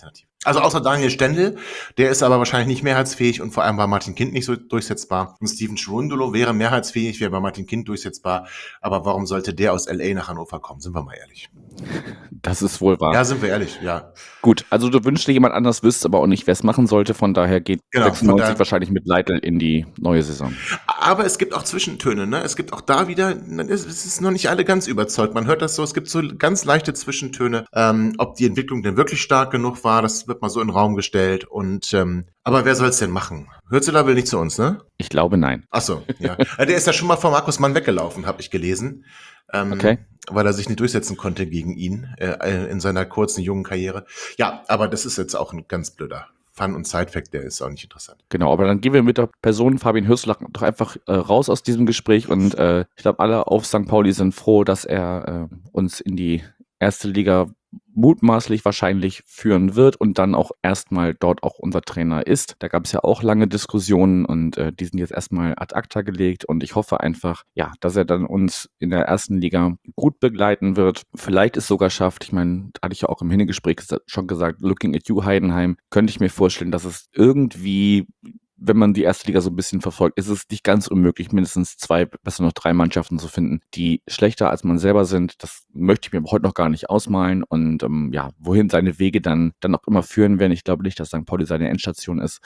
Also außer Daniel Stendel, der ist aber wahrscheinlich nicht mehrheitsfähig und vor allem war Martin Kind nicht so durchsetzbar. Und Steven Cherundolo wäre mehrheitsfähig, wäre bei Martin Kind durchsetzbar. Aber warum sollte der aus L A nach Hannover kommen? Sind wir mal ehrlich. Das ist wohl wahr. Ja, sind wir ehrlich, ja. Gut, also du wünschst dir jemand anders, wüsst aber auch nicht, wer es machen sollte. Von daher geht Genau, von sechsundneunzig daher- wahrscheinlich mit Leitl in die neue Saison. Aber es gibt auch Zwischentöne, ne? Es gibt auch da wieder, es es ist noch nicht alle ganz überzeugt. Man hört das so, es gibt so ganz leichte Zwischentöne. Ähm, ob die Entwicklung denn wirklich stark genug war, das wird mal so in den Raum gestellt. Und ähm, aber wer soll es denn machen? Hürzeler will nicht zu uns, ne? Ich glaube, nein. Ach so, ja. Also der ist ja schon mal von Markus Mann weggelaufen, habe ich gelesen. Ähm, Okay. Weil er sich nicht durchsetzen konnte gegen ihn äh, in seiner kurzen, jungen Karriere. Ja, aber das ist jetzt auch ein ganz blöder Fun- und Side-Fact, der ist auch nicht interessant. Genau, aber dann gehen wir mit der Person Fabian Hürzeler doch einfach äh, raus aus diesem Gespräch und äh, ich glaube, alle auf Sankt Pauli sind froh, dass er äh, uns in die erste Liga mutmaßlich wahrscheinlich führen wird und dann auch erstmal dort auch unser Trainer ist. Da gab es ja auch lange Diskussionen und äh, die sind jetzt erstmal ad acta gelegt und ich hoffe einfach, ja, dass er dann uns in der ersten Liga gut begleiten wird. Vielleicht es sogar schafft, ich meine, hatte ich ja auch im Hingespräch gesa- schon gesagt, looking at you Heidenheim, könnte ich mir vorstellen, dass es irgendwie, wenn man die erste Liga so ein bisschen verfolgt, ist es nicht ganz unmöglich, mindestens zwei, besser noch drei Mannschaften zu finden, die schlechter als man selber sind. Das möchte ich mir heute noch gar nicht ausmalen. Und ähm, ja, wohin seine Wege dann, dann auch immer führen werden, ich glaube nicht, dass Sankt Pauli seine Endstation ist,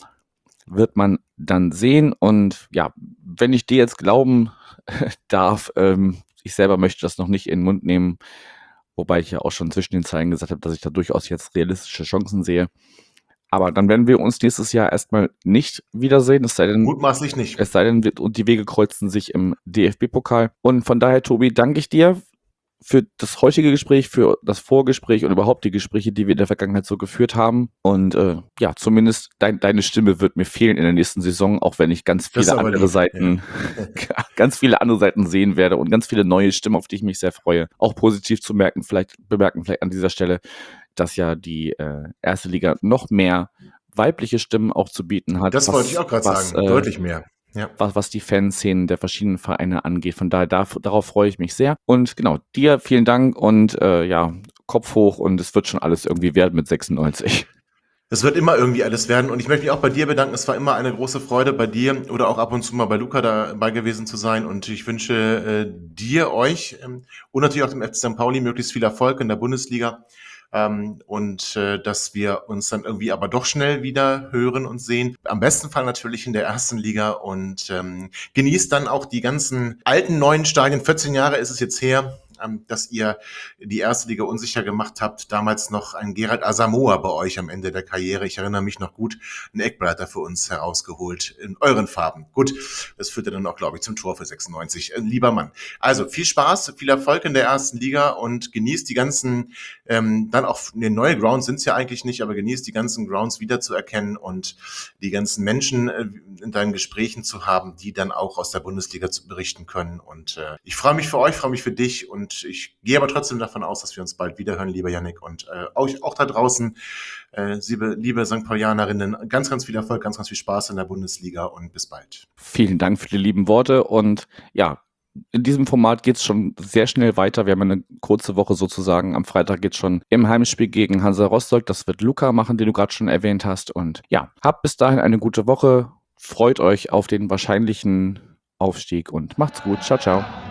wird man dann sehen. Und ja, wenn ich dir jetzt glauben darf, ähm, ich selber möchte das noch nicht in den Mund nehmen, wobei ich ja auch schon zwischen den Zeilen gesagt habe, dass ich da durchaus jetzt realistische Chancen sehe. Aber dann werden wir uns nächstes Jahr erstmal nicht wiedersehen, es sei denn, Mutmaßlich nicht. es sei denn, wir- und die Wege kreuzen sich im D F B-Pokal. Und von daher, Tobi, danke ich dir für das heutige Gespräch, für das Vorgespräch und überhaupt die Gespräche, die wir in der Vergangenheit so geführt haben. Und äh, ja, zumindest dein, deine Stimme wird mir fehlen in der nächsten Saison, auch wenn ich ganz Das ist viele aber andere lieb, Seiten, ganz viele andere Seiten sehen werde und ganz viele neue Stimmen, auf die ich mich sehr freue. Auch positiv zu merken, vielleicht bemerken vielleicht an dieser Stelle, dass ja die äh, erste Liga noch mehr weibliche Stimmen auch zu bieten hat. Das was- wollte ich auch gerade was, sagen. äh, Deutlich mehr. Ja. was, was die Fanszenen der verschiedenen Vereine angeht. Von daher, darf, darauf freue ich mich sehr. Und genau, dir vielen Dank und äh, ja, Kopf hoch und es wird schon alles irgendwie werden mit sechsundneunzig. Es wird immer irgendwie alles werden. Und ich möchte mich auch bei dir bedanken. Es war immer eine große Freude, bei dir oder auch ab und zu mal bei Luca dabei gewesen zu sein. Und ich wünsche äh, dir, euch ähm, und natürlich auch dem F C Sankt Pauli möglichst viel Erfolg in der Bundesliga. Ähm, und äh, dass wir uns dann irgendwie aber doch schnell wieder hören und sehen. Am besten Fall natürlich in der ersten Liga und ähm, genießt dann auch die ganzen alten, neuen Stadien. vierzehn Jahre ist es jetzt her, ähm, dass ihr die erste Liga unsicher gemacht habt. Damals noch ein Gerald Asamoah bei euch am Ende der Karriere. Ich erinnere mich noch gut, einen Eckbreiter für uns herausgeholt in euren Farben. Gut, das führte dann auch, glaube ich, zum Tor für sechsundneunzig. Äh, lieber Mann. Also viel Spaß, viel Erfolg in der ersten Liga und genießt die ganzen, ähm, dann auch, ne, neue Grounds sind es ja eigentlich nicht, aber genießt die ganzen Grounds wiederzuerkennen und die ganzen Menschen äh, in deinen Gesprächen zu haben, die dann auch aus der Bundesliga zu berichten können. Und äh, ich freue mich für euch, freue mich für dich und ich gehe aber trotzdem davon aus, dass wir uns bald wiederhören, lieber Yannick. Und äh, euch auch da draußen, äh, liebe, liebe Sankt Paulianerinnen, ganz, ganz viel Erfolg, ganz, ganz viel Spaß in der Bundesliga und bis bald. Vielen Dank für die lieben Worte und ja, in diesem Format geht es schon sehr schnell weiter. Wir haben eine kurze Woche sozusagen. Am Freitag geht es schon im Heimspiel gegen Hansa Rostock. Das wird Luca machen, den du gerade schon erwähnt hast. Und ja, habt bis dahin eine gute Woche. Freut euch auf den wahrscheinlichen Aufstieg und macht's gut. Ciao, ciao.